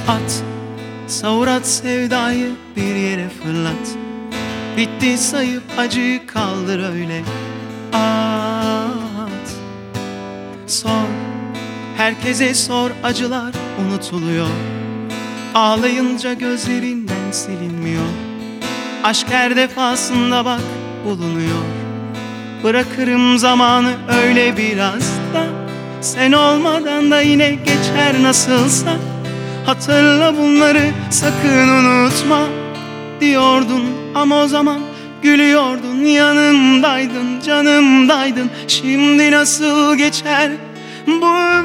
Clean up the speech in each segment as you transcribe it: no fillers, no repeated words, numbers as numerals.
At, savur at sevdayı bir yere fırlat. Bitti sayıp acıyı kaldır öyle. At, sor, herkese sor, acılar unutuluyor. Ağlayınca gözlerinden silinmiyor. Aşk her defasında bak bulunuyor. Bırakırım zamanı öyle biraz da, sen olmadan da yine geçer nasılsa. Hatırla bunları sakın unutma diyordun ama o zaman gülüyordun. Yanımdaydın, canımdaydın. Şimdi nasıl geçer bu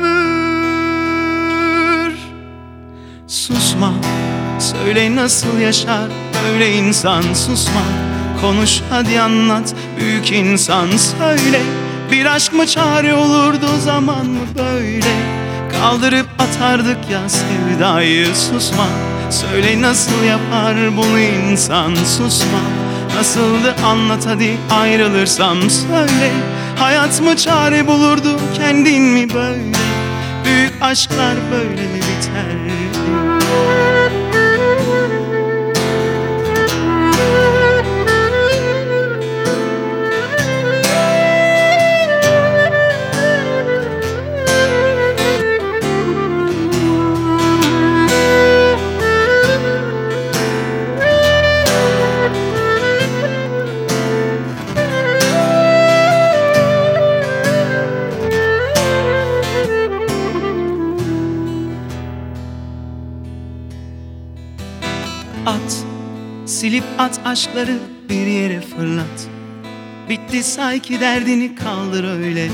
ömür? Susma, söyle nasıl yaşar böyle insan? Susma, konuş hadi anlat büyük insan. Söyle, bir aşk mı çare olurdu, zaman mı böyle? Kaldırıp atardık ya sevdayı. Susma, söyle nasıl yapar bunu insan? Susma, nasıldı anlat hadi ayrılırsam. Söyle, hayat mı çare bulurdu, kendin mi böyle? Büyük aşklar böyle mi biterdi? At, silip at aşkları bir yere fırlat. Bitti say ki derdini kaldır öyle.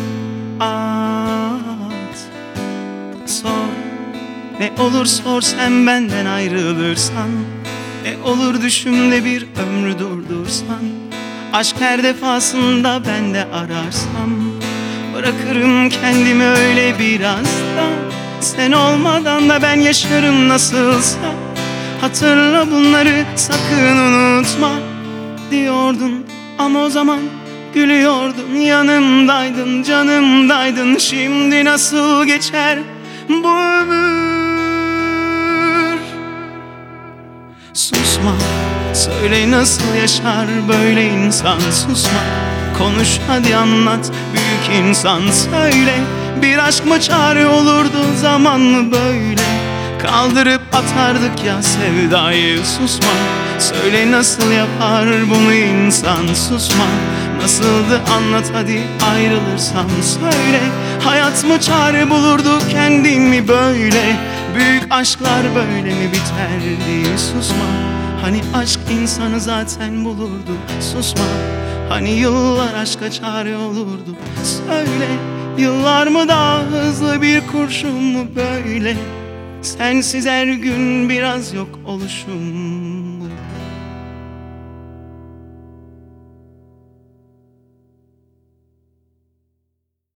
At, sor, ne olur sor sen benden ayrılırsan. Ne olur düşümde bir ömrü durdursan. Aşk her defasında ben de ararsam. Bırakırım kendimi öyle biraz da, sen olmadan da ben yaşarım nasılsa. Hatırla bunları sakın unutma diyordun ama o zaman gülüyordun. Yanımdaydın, canımdaydın. Şimdi nasıl geçer bu ömür? Susma, söyle nasıl yaşar böyle insan? Susma, konuş hadi anlat büyük insan. Söyle, bir aşk mı çare olurdu, zaman mı böyle? Kaldırıp atardık ya sevdayı. Susma, söyle nasıl yapar bunu insan? Susma, nasıldı anlat hadi ayrılırsam. Söyle, hayat mı çare bulurdu, kendin mi böyle? Büyük aşklar böyle mi biterdi? Susma, hani aşk insanı zaten bulurdu. Susma, hani yıllar aşka çare olurdu. Söyle, yıllar mı daha hızlı bir kurşun mu böyle? Sensiz her gün biraz yok oluşum.